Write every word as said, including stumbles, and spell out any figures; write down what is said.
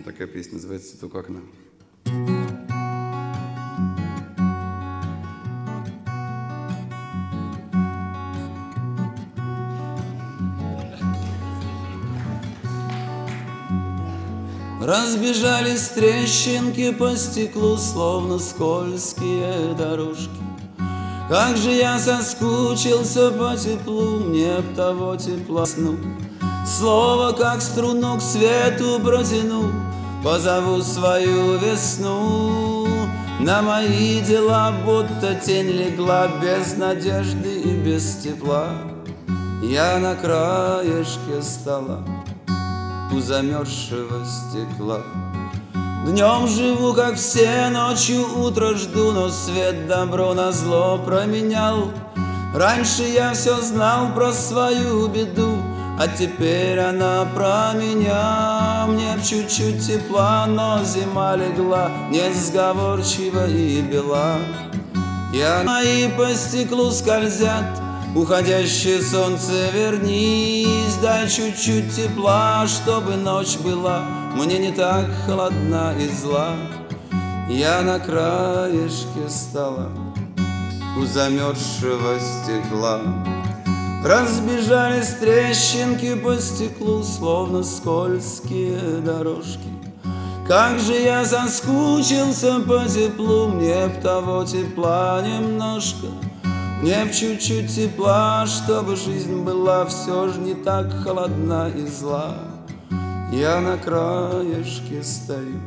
Така пісня називається «Цветок окна». Разбежались трещинки по стеклу, словно скользкие дорожки. Как же я соскучился по теплу, мне б того тепла сну. Слово, как струну, к свету протяну, позову свою весну. На мои дела будто тень легла, без надежды и без тепла. Я на краешке стола у замерзшего стекла. Днем живу, как все, ночью утро жду, но свет добро на зло променял. Раньше я все знал про свою беду, а теперь она про меня. Мне б чуть-чуть тепла, но зима легла, несговорчива и бела. Я мои по стеклу скользят, уходящее солнце, вернись, дай чуть-чуть тепла, чтобы ночь была мне не так холодна и зла. Я на краешке стола у замерзшего стекла. Разбежались трещинки по стеклу, словно скользкие дорожки. Как же я соскучился по теплу, мне б того тепла немножко. Мне б чуть-чуть тепла, чтобы жизнь была все ж не так холодна и зла. Я на краешке стою